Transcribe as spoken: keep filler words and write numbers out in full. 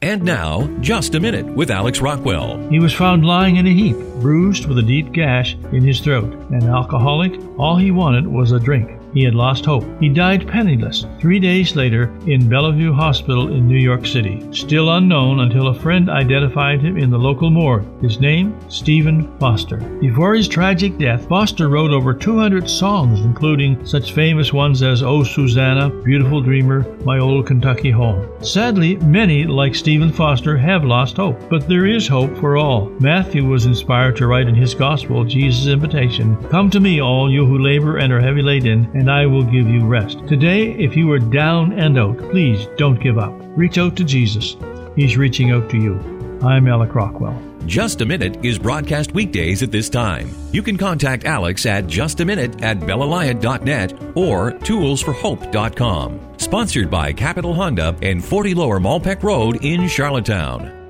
And now, Just a Minute with Alex Rockwell. He was found lying in a heap, bruised with a deep gash in his throat. An alcoholic, all he wanted was a drink. He had lost hope. He died penniless three days later in Bellevue Hospital in New York City. Still unknown until a friend identified him in the local morgue. His name, Stephen Foster. Before his tragic death, Foster wrote over two hundred songs, including such famous ones as Oh Susanna, Beautiful Dreamer, My Old Kentucky Home. Sadly, many, like Stephen Foster, have lost hope. But there is hope for all. Matthew was inspired to write in his gospel Jesus' invitation, "Come to me, all you who labor and are heavy laden, and I will give you rest." Today, if you are down and out, please don't give up. Reach out to Jesus. He's reaching out to you. I'm Alec Rockwell. Just a Minute is broadcast weekdays at this time. You can contact Alex at justaminute at bellaliant dot net or tools for hope dot com. Sponsored by Capital Honda and forty Lower Malpeque Road in Charlottetown.